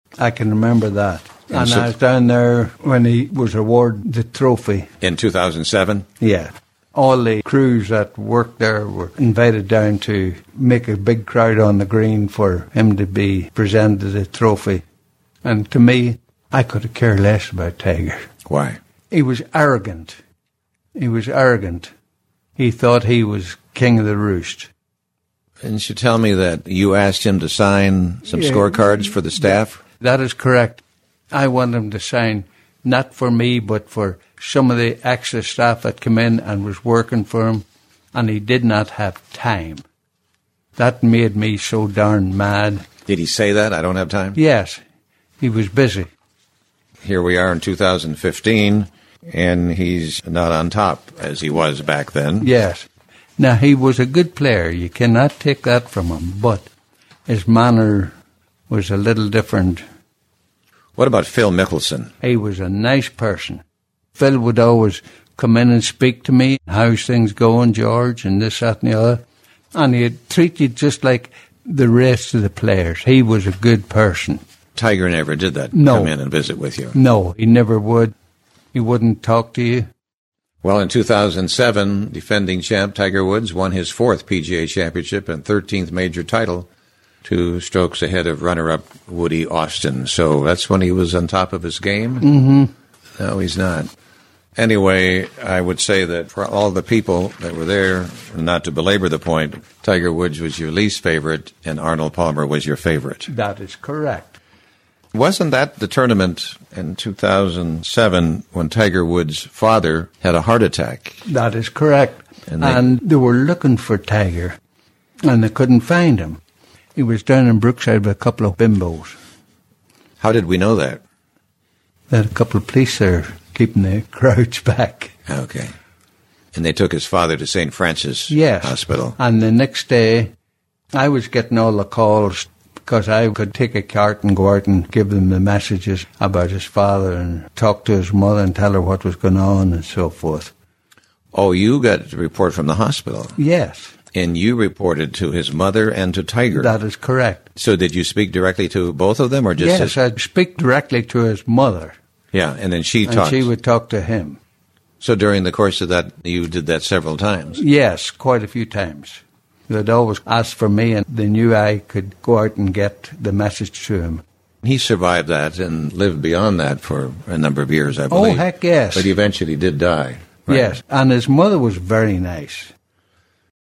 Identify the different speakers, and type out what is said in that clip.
Speaker 1: I can remember that. And
Speaker 2: so
Speaker 1: I was down there when he was awarded the trophy.
Speaker 2: in 2007?
Speaker 1: Yeah. All the crews that worked there were invited down to make a big crowd on the green for him to be presented the trophy. And to me, I could have cared less about Tiger.
Speaker 2: Why?
Speaker 1: He was arrogant. He was arrogant. He thought he was king of the roost.
Speaker 2: Didn't you tell me that you asked him to sign some scorecards for the staff?
Speaker 1: That is correct. I want him to sign, not for me, but for some of the extra staff that came in and was working for him, and he did not have time. That made me so darn mad.
Speaker 2: Did he say that? I don't have time?
Speaker 1: Yes, he was busy.
Speaker 2: Here we are in 2015, and he's not on top as he was back then.
Speaker 1: Yes. Now, he was a good player. You cannot take that from him, but his manner was a little different.
Speaker 2: What about Phil Mickelson?
Speaker 1: He was a nice person. Phil would always come in and speak to me. How's things going, George? And this, that, and the other. And he'd treat you just like the rest of the players. He was a good person.
Speaker 2: Tiger never did that,
Speaker 1: No.
Speaker 2: come in and visit with you.
Speaker 1: No, he never would. He wouldn't talk to you.
Speaker 2: Well, in 2007, defending champ Tiger Woods won his 4th PGA Championship and 13th major title, 2 strokes ahead of runner-up Woody Austin. So that's when he was on top of his game?
Speaker 1: Mm-hmm.
Speaker 2: No, he's not. Anyway, I would say that for all the people that were there, not to belabor the point, Tiger Woods was your least favorite and Arnold Palmer was your favorite.
Speaker 1: That is correct.
Speaker 2: Wasn't that the tournament in 2007 when Tiger Woods' father had a heart attack?
Speaker 1: That is correct.
Speaker 2: And
Speaker 1: they were looking for Tiger, and they couldn't find him. He was down in Brookside with a couple of bimbos.
Speaker 2: How did we know that?
Speaker 1: They had a couple of police there keeping the crowds back.
Speaker 2: Okay. And they took his father to St. Francis
Speaker 1: Yes.
Speaker 2: Hospital.
Speaker 1: And the next day, I was getting all the calls because I could take a cart and go out and give them the messages about his father and talk to his mother and tell her what was going on and so forth.
Speaker 2: Oh, you got a report from the hospital.
Speaker 1: Yes.
Speaker 2: And you reported to his mother and to Tiger.
Speaker 1: That is correct.
Speaker 2: So did you speak directly to both of them or just
Speaker 1: Yes, I'd speak directly to his mother.
Speaker 2: Yeah, and then she
Speaker 1: and
Speaker 2: talked.
Speaker 1: she would talk to him.
Speaker 2: So during the course of that, you did that several times?
Speaker 1: Yes, quite a few times. They'd always ask for me, and they knew I could go out and get the message to him.
Speaker 2: He survived that and lived beyond that for a number of years, I believe.
Speaker 1: Oh, heck yes.
Speaker 2: But he eventually did die. Right?
Speaker 1: Yes, and his mother was very nice.